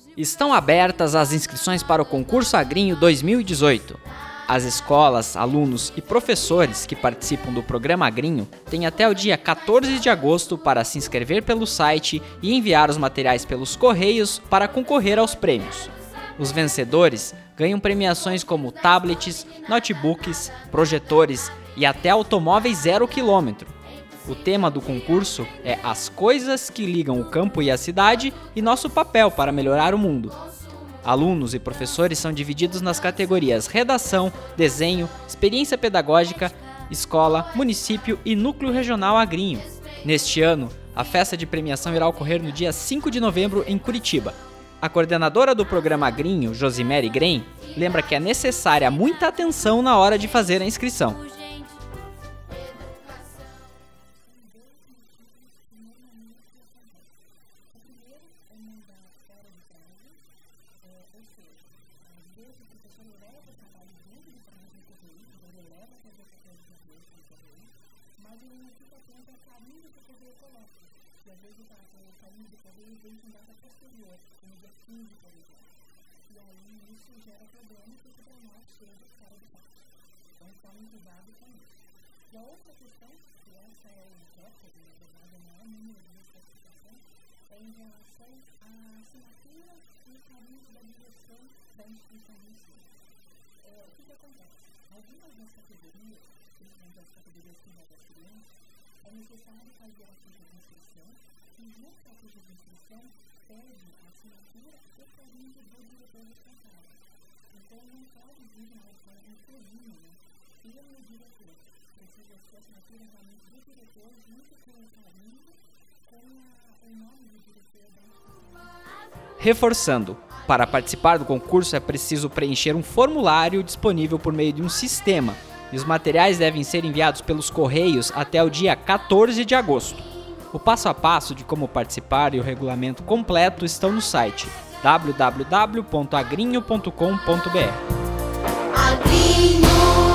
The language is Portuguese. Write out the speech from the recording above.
Estão abertas as inscrições para o Concurso Agrinho 2018. As escolas, alunos e professores que participam do programa Agrinho têm até o dia 14 de agosto para se inscrever pelo site e enviar os materiais pelos correios para concorrer aos prêmios. Os vencedores ganham premiações como tablets, notebooks, projetores e até automóveis 0 km. O tema do concurso é as coisas que ligam o campo e a cidade e nosso papel para melhorar o mundo. Alunos e professores são divididos nas categorias redação, desenho, experiência pedagógica, escola, município e núcleo regional Agrinho. Neste ano, a festa de premiação irá ocorrer no dia 5 de novembro em Curitiba. A coordenadora do programa Agrinho, Josimere Grem, lembra que é necessária muita atenção na hora de fazer a inscrição. E a outra questão, que essa é o recorde, na verdade, o maior número de classificação, é em relação à assinatura e caminho da direção da instituição em si. O que acontece? Algumas das categorias, principalmente as categorias que envolvem as crianças, é necessário fazer a ficha de inscrição e, junto com a ficha de inscrição, pede a assinatura e caminho do diretor responsável. Então, não pode vir na forma inteirinha, pelo diretor. Precisa ser assinatura realmente do diretor, junto com o carimbo, com o nome do diretor da instituição. Reforçando, para participar do concurso é preciso preencher um formulário disponível por meio de um sistema, e os materiais devem ser enviados pelos correios até o dia 14 de agosto. O passo a passo de como participar e o regulamento completo estão no site www.agrinho.com.br. Agrinho.